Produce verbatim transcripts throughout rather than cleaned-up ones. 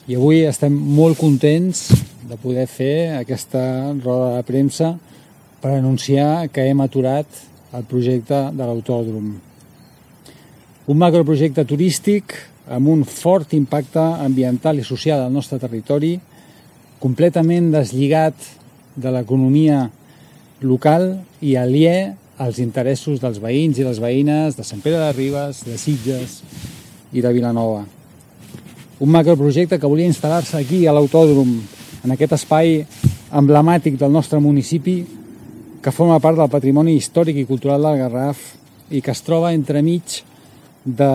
I avui estem molt contents de poder fer aquesta roda de premsa per anunciar que hem aturat el projecte de l'autòdrom. Un macroprojecte turístic amb un fort impacte ambiental i social al nostre territori, completament deslligat de l'economia local i aliè als interessos dels veïns i les veïnes de Sant Pere de Ribes, de Sitges i de Vilanova. Un macroprojecte que volia instal·lar-se aquí a l'autòdrom, en aquest espai emblemàtic del nostre municipi, que forma part del patrimoni històric i cultural del Garraf i que es troba entremig de,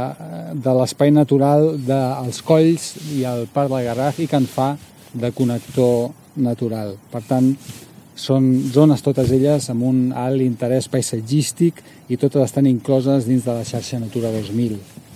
de l'espai natural dels Colls i el Parc del Garraf i que en fa de connector natural. Per tant, són zones totes elles amb un alt interès paisatgístic i totes estan incloses dins de la xarxa Natura dos mil.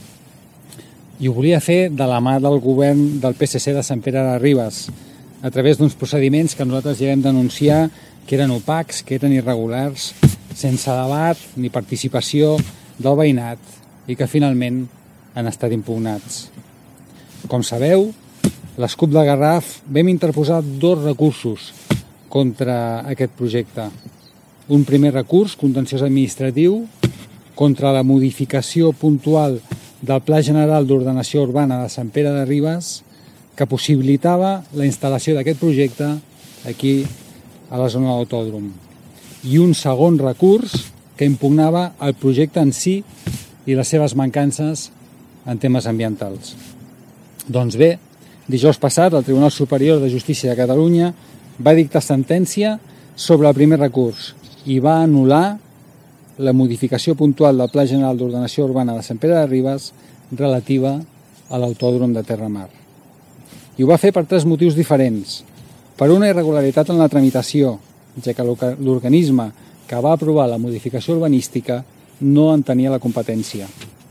I ho volia fer de la mà del govern del P S C de Sant Pere de Ribes, a través d'uns procediments que nosaltres ja vam denunciar que eren opacs, que eren irregulars, sense debat ni participació del veïnat i que finalment han estat impugnats. Com sabeu, les CUP del Garraf vam interposar dos recursos contra aquest projecte. Un primer recurs, contenciós administratiu, contra la modificació puntual del Pla General d'Ordenació Urbana de Sant Pere de Ribes, que possibilitava la instal·lació d'aquest projecte aquí a la zona de l'autòdrom. I un segon recurs que impugnava el projecte en si i les seves mancances en temes ambientals. Doncs bé, dijous passat el Tribunal Superior de Justícia de Catalunya va dictar sentència sobre el primer recurs i va anul·lar la modificació puntual del Pla General d'Ordenació Urbana de Sant Pere de Ribes relativa a l'autòdrom de Terramar. I ho va fer per tres motius diferents. Per una irregularitat en la tramitació, ja que l'organisme que va aprovar la modificació urbanística no en tenia la competència.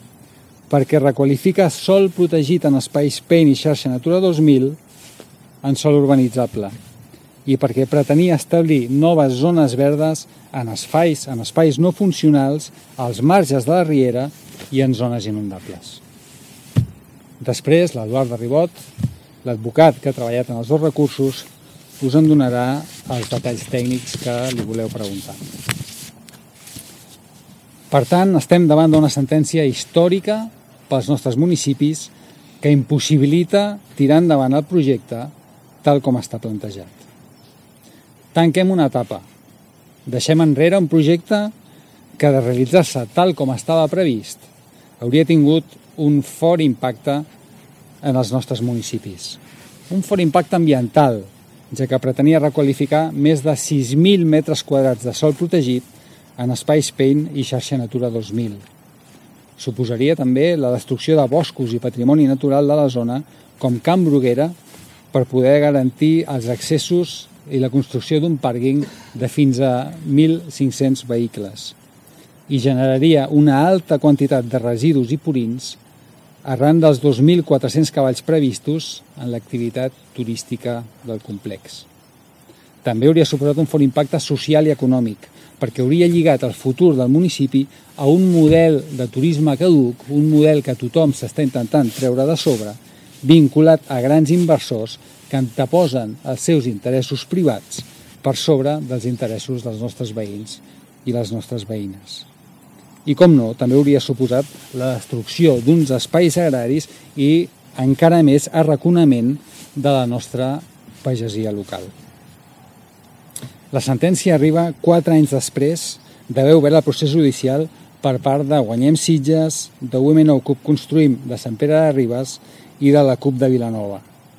Perquè requalifica sòl protegit en espais P E N i xarxa Natura dos mil en sòl urbanitzable. I perquè pretenia establir noves zones verdes en espais, en espais no funcionals, als marges de la riera i en zones inundables. Després, l'Eduard de Ribot, l'advocat que ha treballat en els dos recursos, us en donarà els detalls tècnics que li voleu preguntar. Per tant, estem davant d'una sentència històrica pels nostres municipis que impossibilita tirar endavant el projecte tal com està plantejat. Tanquem una etapa. Deixem enrere un projecte que, de realitzar-se tal com estava previst, hauria tingut un fort impacte en els nostres municipis. Un fort impacte ambiental, ja que pretenia requalificar més de sis mil metres quadrats de sòl protegit en espais P E N i xarxa Natura dos mil. Suposaria també la destrucció de boscos i patrimoni natural de la zona, com Can Bruguera, per poder garantir els accessos i la construcció d'un pàrquing de fins a mil cinc-cents vehicles i generaria una alta quantitat de residus i purins arran dels dos mil quatre-cents cavalls previstos en l'activitat turística del complex. També hauria suposat un fort impacte social i econòmic, perquè hauria lligat el futur del municipi a un model de turisme caduc, un model que tothom s'està intentant treure de sobre, vinculat a grans inversors que anteposen els seus interessos privats per sobre dels interessos dels nostres veïns i les nostres veïnes. I, com no, també hauria suposat la destrucció d'uns espais agraris i, encara més, arraconament de la nostra pagesia local. La sentència arriba quatre anys després d'haver obert el procés judicial per part de Guanyem Sitges, de Women of CUP Construïm de Sant Pere de Ribes i de la CUP de Vilanova.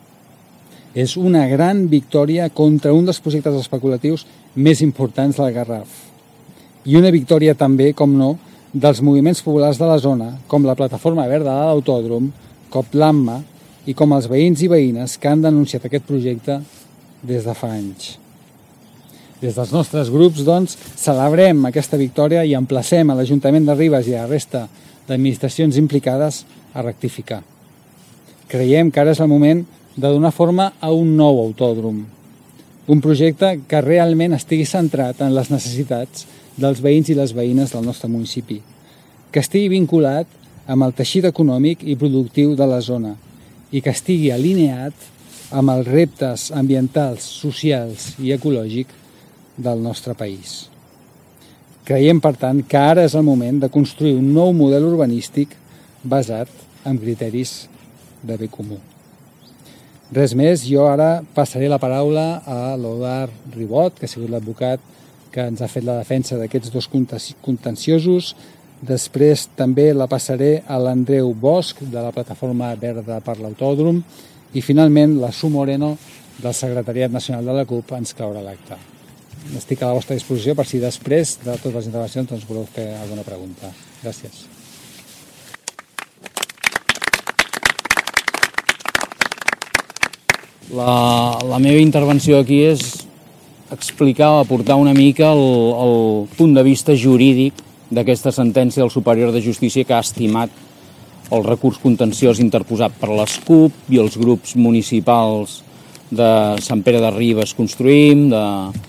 És una gran victòria contra un dels projectes especulatius més importants del Garraf. I una victòria també, com no, dels moviments populars de la zona, com la Plataforma Verda de l'Autòdrom, COP l'AMMA, i com els veïns i veïnes que han denunciat aquest projecte des de fa anys. Des dels nostres grups, doncs, celebrem aquesta victòria i emplacem a l'Ajuntament de Ribes i a la resta d'administracions implicades a rectificar. Creiem que ara és el moment de donar forma a un nou autòdrom, un projecte que realment estigui centrat en les necessitats dels veïns i les veïnes del nostre municipi, que estigui vinculat amb el teixit econòmic i productiu de la zona i que estigui alineat amb els reptes ambientals, socials i ecològics del nostre país. Creiem, per tant, que ara és el moment de construir un nou model urbanístic basat en criteris de bé comú. Res més, jo ara passaré la paraula a l'Eudard Ribot, que ha sigut l'advocat que ens ha fet la defensa d'aquests dos contenciosos. Després també la passaré a l'Andreu Bosch, de la Plataforma Verda per l'Autòdrom, i finalment la Su Moreno, del Secretariat Nacional de la CUP, ens claurà l'acte. Estic a la vostra disposició per si després de totes les intervencions doncs voleu fer alguna pregunta. Gràcies. La, la meva intervenció aquí és explicar o aportar una mica el, el punt de vista jurídic d'aquesta sentència del Superior de Justícia que ha estimat el recurs contenciós interposat per les CUP i els grups municipals de Sant Pere de Ribes Construïm, de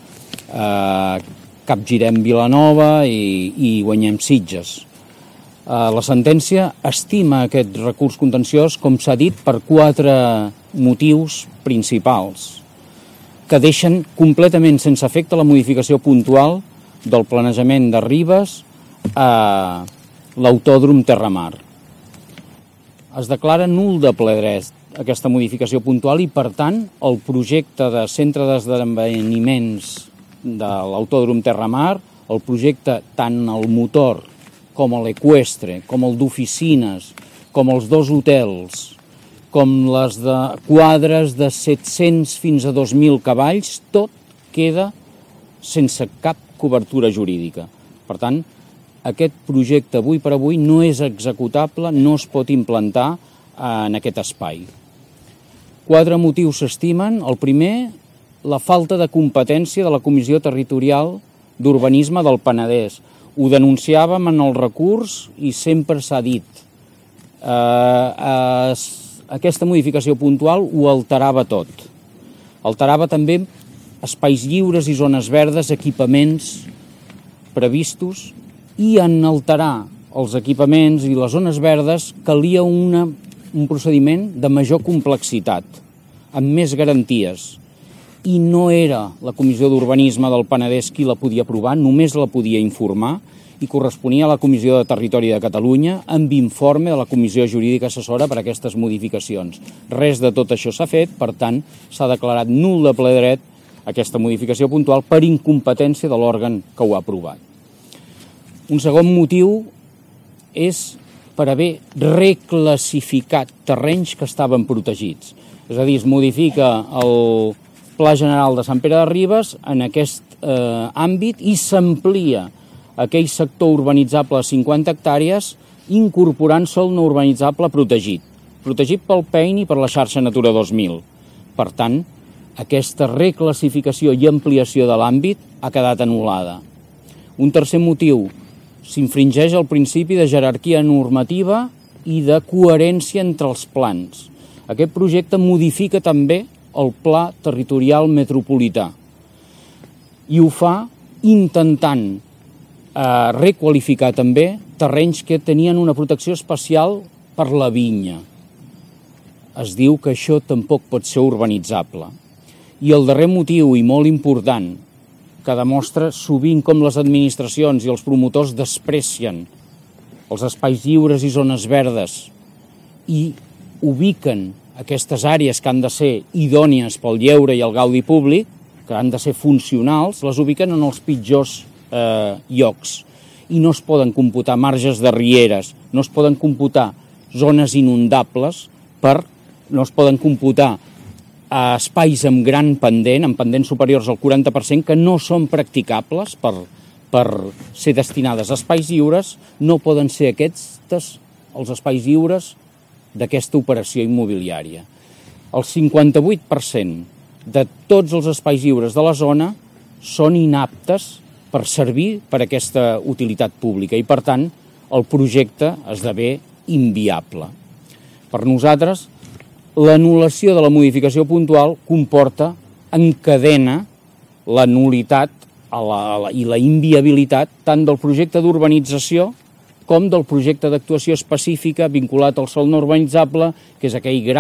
eh, Capgirem Vilanova i, i Guanyem Sitges. Eh, la sentència estima aquest recurs contenciós, com s'ha dit, per quatre motius principals que deixen completament sense efecte la modificació puntual del planejament de Ribes a l'autòdrom Terramar. Es declara nul de ple dret aquesta modificació puntual i, per tant, el projecte de centre d'esdeveniments de l'autòdrom Terramar, el projecte tant el motor com l'eqüestre, com el d'oficines, com els dos hotels, com les de quadres de set-cents fins a dos mil cavalls, tot queda sense cap cobertura jurídica. Per tant, aquest projecte avui per avui no és executable, no es pot implantar en aquest espai. Quatre motius s'estimen. El primer, la falta de competència de la Comissió Territorial d'Urbanisme del Penedès. Ho denunciàvem en el recurs i sempre s'ha dit. Eh, eh, aquesta modificació puntual ho alterava tot. Alterava també espais lliures i zones verdes, equipaments previstos, i en alterar els equipaments i les zones verdes calia una, un procediment de major complexitat, amb més garanties. I no era la Comissió d'Urbanisme del Penedès qui la podia aprovar, només la podia informar, i corresponia a la Comissió de Territori de Catalunya amb informe de la Comissió Jurídica Assessora per a aquestes modificacions. Res de tot això s'ha fet, per tant, s'ha declarat nul de ple dret aquesta modificació puntual per incompetència de l'òrgan que ho ha aprovat. Un segon motiu és per haver reclassificat terrenys que estaven protegits. És a dir, es modifica el Pla General de Sant Pere de Ribes en aquest eh, àmbit i s'amplia aquell sector urbanitzable de cinquanta hectàrees incorporant sòl no urbanitzable protegit, protegit pel P E I N i per la xarxa Natura dos mil. Per tant, aquesta reclassificació i ampliació de l'àmbit ha quedat anul·lada. Un tercer motiu, s'infringeix el principi de jerarquia normativa i de coherència entre els plans. Aquest projecte modifica també el Pla Territorial Metropolità i ho fa intentant eh, requalificar també terrenys que tenien una protecció especial per la vinya. Es diu que això tampoc pot ser urbanitzable. I el darrer motiu, i molt important, que demostra sovint com les administracions i els promotors desprecien els espais lliures i zones verdes i ubiquen aquestes àrees que han de ser idònies pel lleure i el gaudi públic, que han de ser funcionals, les ubiquen en els pitjors eh, llocs. I no es poden computar marges de rieres, no es poden computar zones inundables, per, no es poden computar a espais amb gran pendent, amb pendents superiors al quaranta per cent, que no són practicables per, per ser destinades a espais lliures, no poden ser aquests els espais lliures d'aquesta operació immobiliària. El cinquanta-vuit per cent de tots els espais lliures de la zona són inaptes per servir per a aquesta utilitat pública i, per tant, el projecte esdevé inviable. Per nosaltres, l'anul·lació de la modificació puntual comporta, encadena la nulitat a la, a la, i la inviabilitat tant del projecte d'urbanització com del projecte d'actuació específica vinculat al sòl no urbanitzable, que és aquell gran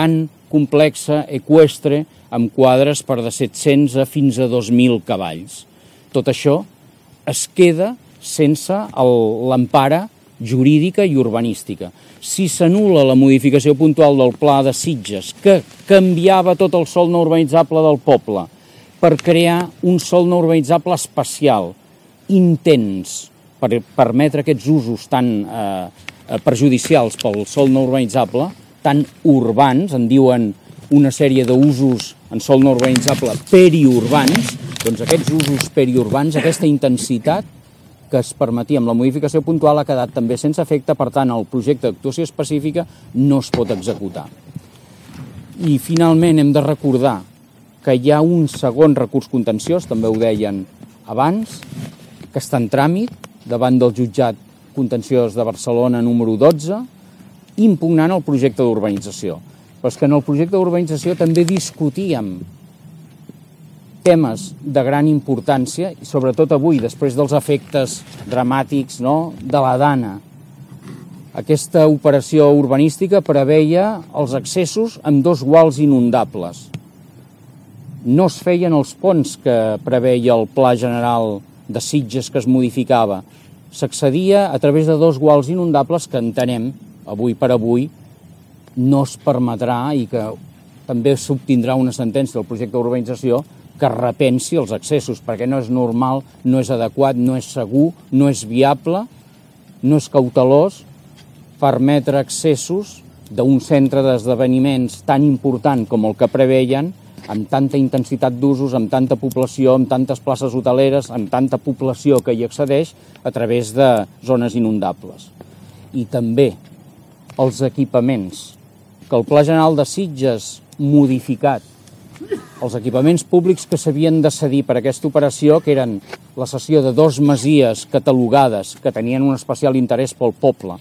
complexa, eqüestre, amb quadres per de set-cents a fins a dos mil cavalls. Tot això es queda sense l'empara jurídica i urbanística. Si s'anul·la la modificació puntual del pla de Sitges, que canviava tot el sòl no urbanitzable del poble per crear un sòl no urbanitzable especial, intens, per permetre aquests usos tan eh, perjudicials pel sòl no urbanitzable, tan urbans, en diuen una sèrie d'usos en sòl no urbanitzable periurbans, doncs aquests usos periurbans, aquesta intensitat que es permetia amb la modificació puntual ha quedat també sense efecte, per tant el projecte d'actuació específica no es pot executar. I finalment hem de recordar que hi ha un segon recurs contenciós, també ho deien abans, que està en tràmit davant del jutjat contenciós de Barcelona número dotze, impugnant el projecte d'urbanització. Però és que en el projecte d'urbanització també discutíem temes de gran importància, i sobretot avui, després dels efectes dramàtics, no?, de la Dana. Aquesta operació urbanística preveia els accessos amb dos guals inundables. No es feien els ponts que preveia el Pla General de Sitges que es modificava. S'accedia a través de dos guals inundables que entenem, avui per avui, no es permetrà i que també s'obtindrà una sentència del projecte d'urbanització que repensi els accessos, perquè no és normal, no és adequat, no és segur, no és viable, no és cautelós permetre accessos d'un centre d'esdeveniments tan important com el que preveien, amb tanta intensitat d'usos, amb tanta població, amb tantes places hoteleres, amb tanta població que hi accedeix a través de zones inundables. I també els equipaments, que el Pla General de Sitges modificat, els equipaments públics que s'havien de cedir per aquesta operació, que eren la cessió de dos masies catalogades que tenien un especial interès pel poble,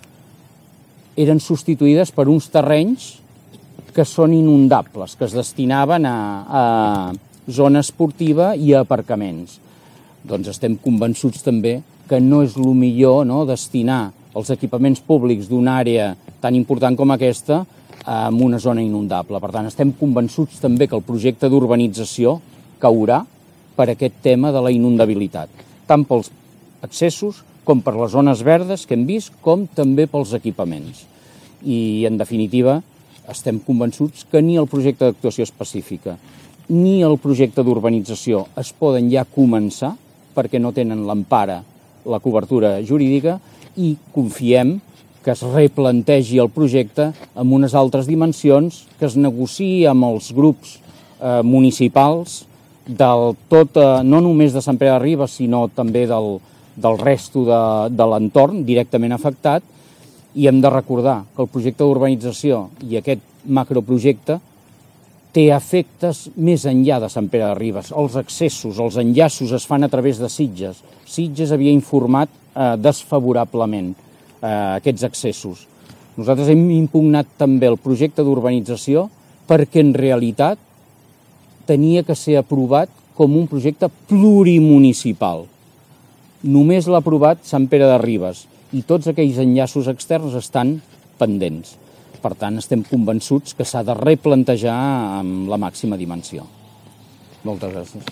eren substituïdes per uns terrenys que són inundables, que es destinaven a, a zona esportiva i a aparcaments. Doncs estem convençuts també que no és el millor, no?, destinar els equipaments públics d'una àrea tan important com aquesta a una zona inundable. Per tant, estem convençuts també que el projecte d'urbanització caurà per aquest tema de la inundabilitat, tant pels accessos com per les zones verdes que hem vist, com també pels equipaments. I, en definitiva, estem convençuts que ni el projecte d'actuació específica ni el projecte d'urbanització es poden ja començar perquè no tenen l'empara, la cobertura jurídica, i confiem que es replantegi el projecte amb unes altres dimensions, que es negociï amb els grups eh, municipals del tot, eh, no només de Sant Pere de Ribes, sinó també del, del resto de, de l'entorn directament afectat. I hem de recordar que el projecte d'urbanització i aquest macroprojecte té efectes més enllà de Sant Pere de Ribes. Els accessos, els enllaços es fan a través de Sitges. Sitges havia informat eh, desfavorablement eh, aquests accessos. Nosaltres hem impugnat també el projecte d'urbanització perquè en realitat tenia que ser aprovat com un projecte plurimunicipal. Només l'ha aprovat Sant Pere de Ribes i tots aquells enllaços externs estan pendents. Per tant, estem convençuts que s'ha de replantejar amb la màxima dimensió. Moltes gràcies.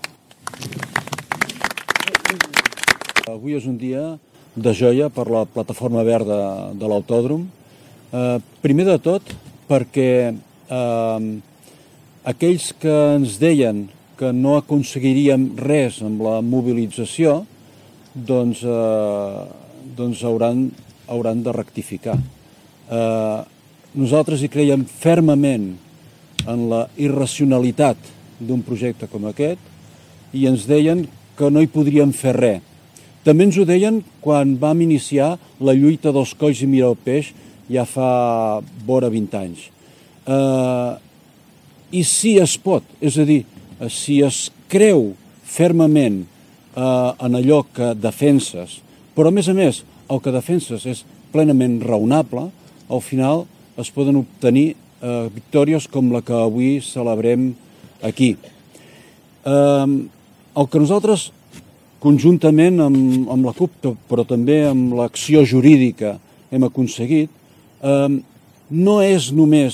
Avui és un dia de joia per la plataforma verda de l'Autòdrom. Eh, primer de tot perquè eh, aquells que ens deien que no aconseguiríem res amb la mobilització, doncs, eh, doncs hauran, hauran de rectificar. Eh, nosaltres hi creiem fermament en la irracionalitat d'un projecte com aquest i ens deien que no hi podríem fer res. També ens ho deien quan vam iniciar la lluita dels colls i mira el peix ja fa vora vint anys. Eh, I si es pot, és a dir, si es creu fermament eh, en allò que defenses, però a més a més el que defenses és plenament raonable, al final es poden obtenir eh, victòries com la que avui celebrem aquí. Eh, el que nosaltres, conjuntament amb, amb la C U P, però també amb l'acció jurídica, hem aconseguit, eh, no és només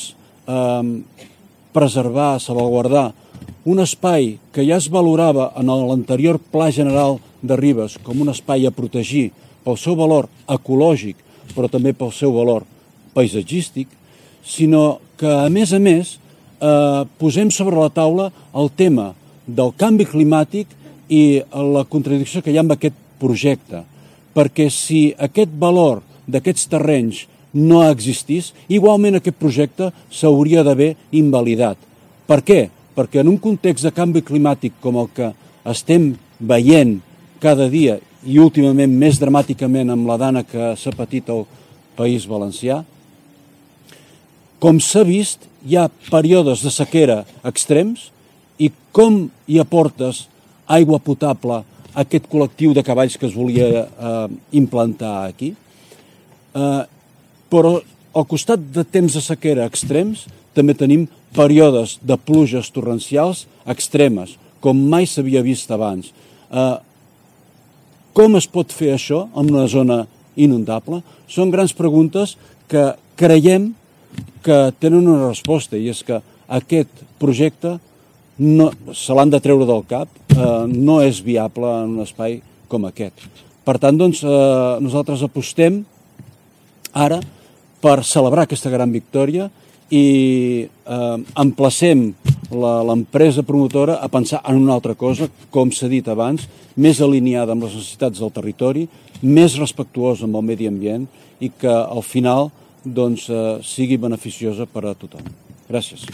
eh, preservar, salvaguardar un espai que ja es valorava en l'anterior Pla General de Ribes com un espai a protegir pel seu valor ecològic, però també pel seu valor paisatgístic, sinó que, a més a més, eh, posem sobre la taula el tema del canvi climàtic i la contradicció que hi ha amb aquest projecte. Perquè si aquest valor d'aquests terrenys no existís, igualment aquest projecte s'hauria d'haver invalidat. Per què? Perquè en un context de canvi climàtic com el que estem veient cada dia i últimament més dramàticament amb la dana que s'ha patit al País Valencià, com s'ha vist, hi ha períodes de sequera extrems i com hi aportes aigua potable a aquest col·lectiu de cavalls que es volia eh, implantar aquí. Eh, però al costat de temps de sequera extrems també tenim períodes de pluges torrencials extremes, com mai s'havia vist abans. Eh, com es pot fer això en una zona inundable? Són grans preguntes que creiem que tenen una resposta, i és que aquest projecte no, se l'han de treure del cap, eh, no és viable en un espai com aquest. Per tant, doncs, eh, nosaltres apostem ara per celebrar aquesta gran victòria i eh, emplacem l'empresa promotora a pensar en una altra cosa, com s'ha dit abans, més alineada amb les necessitats del territori, més respectuosa amb el medi ambient i que al final doncs, eh, sigui beneficiosa per a tothom. Gràcies.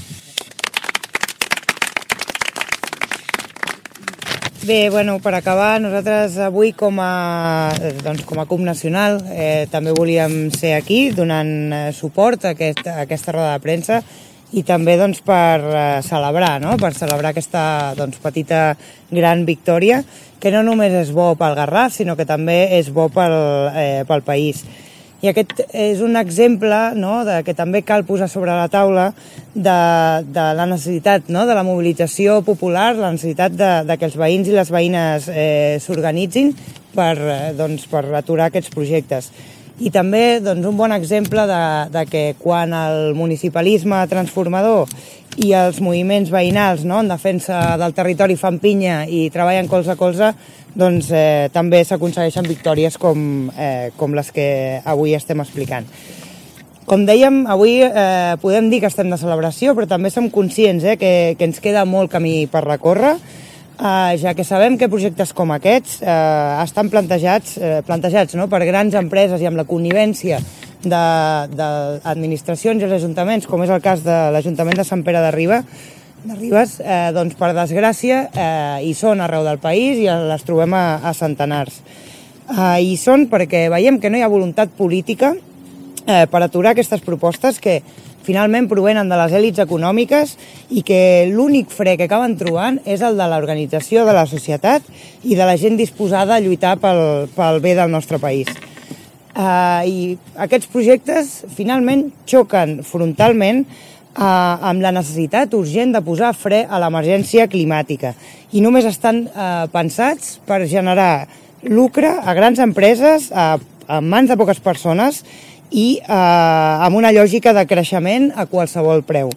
Bé, bueno, per acabar, nosaltres avui com a, doncs, com a C U P nacional eh, també volíem ser aquí donant eh, suport a, aquest, a aquesta roda de premsa i també doncs, per eh, celebrar, no? per celebrar aquesta doncs, petita gran victòria que no només és bo pel Garraf, sinó que també és bo pel, eh, pel país. I aquest és un exemple, no?, de que també cal posar sobre la taula de, de la necessitat, no?, de la mobilització popular, la necessitat de, de que els veïns i les veïnes eh, s'organitzin per, eh, doncs, per aturar aquests projectes. I també doncs, un bon exemple de, de que quan el municipalisme transformador i els moviments veïnals, no?, en defensa del territori fan pinya i treballen colze a colze, doncs eh, també s'aconsegueixen victòries com, eh, com les que avui estem explicant. Com dèiem, avui eh, podem dir que estem de celebració, però també som conscients eh, que, que ens queda molt camí per recórrer, eh, ja que sabem que projectes com aquests eh, estan plantejats, eh, plantejats no?, per grans empreses i amb la connivència d'administracions i els ajuntaments, com és el cas de l'Ajuntament de Sant Pere de Riba, de Ribes, eh, doncs per desgràcia eh, hi són arreu del país i les trobem a, a centenars. Eh, hi són perquè veiem que no hi ha voluntat política eh, per aturar aquestes propostes que finalment provenen de les èlits econòmiques i que l'únic fre que acaben trobant és el de l'organització de la societat i de la gent disposada a lluitar pel, pel bé del nostre país. Eh, I aquests projectes finalment xoquen frontalment amb la necessitat urgent de posar fre a l'emergència climàtica i només estan eh, pensats per generar lucre a grans empreses, a, a mans de poques persones i eh, amb una lògica de creixement a qualsevol preu.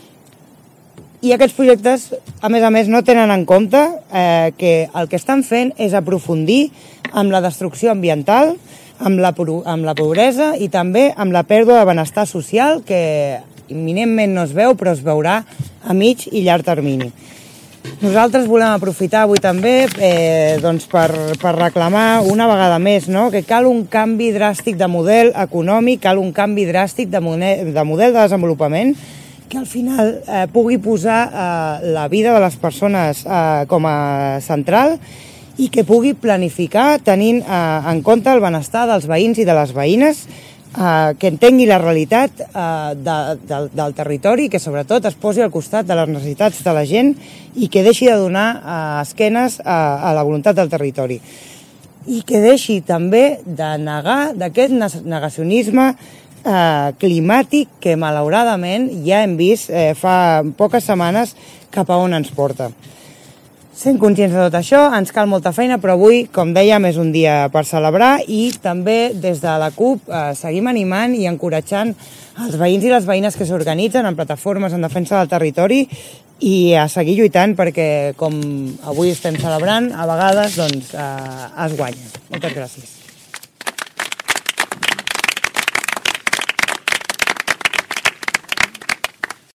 I aquests projectes, a més a més, no tenen en compte eh, que el que estan fent és aprofundir amb la destrucció ambiental, amb la, amb la pobresa i també amb la pèrdua de benestar social que imminentment no es veu, però es veurà a mig i llarg termini. Nosaltres volem aprofitar avui també eh, doncs per, per reclamar una vegada més no? que cal un canvi dràstic de model econòmic, cal un canvi dràstic de, model, de model de desenvolupament que al final eh, pugui posar eh, la vida de les persones eh, com a central i que pugui planificar tenint eh, en compte el benestar dels veïns i de les veïnes, Uh, que entengui la realitat uh, de, de, del territori, que sobretot es posi al costat de les necessitats de la gent i que deixi de donar uh, esquenes a, a la voluntat del territori. I que deixi també de negar d'aquest negacionisme uh, climàtic que malauradament ja hem vist eh, fa poques setmanes cap a on ens porta. Sent conscients de tot això, ens cal molta feina, però avui, com dèiem, és un dia per celebrar i també des de la CUP eh, seguim animant i encoratjant els veïns i les veïnes que s'organitzen en plataformes en defensa del territori i a seguir lluitant perquè, com avui estem celebrant, a vegades doncs, eh, es guanya. Moltes gràcies.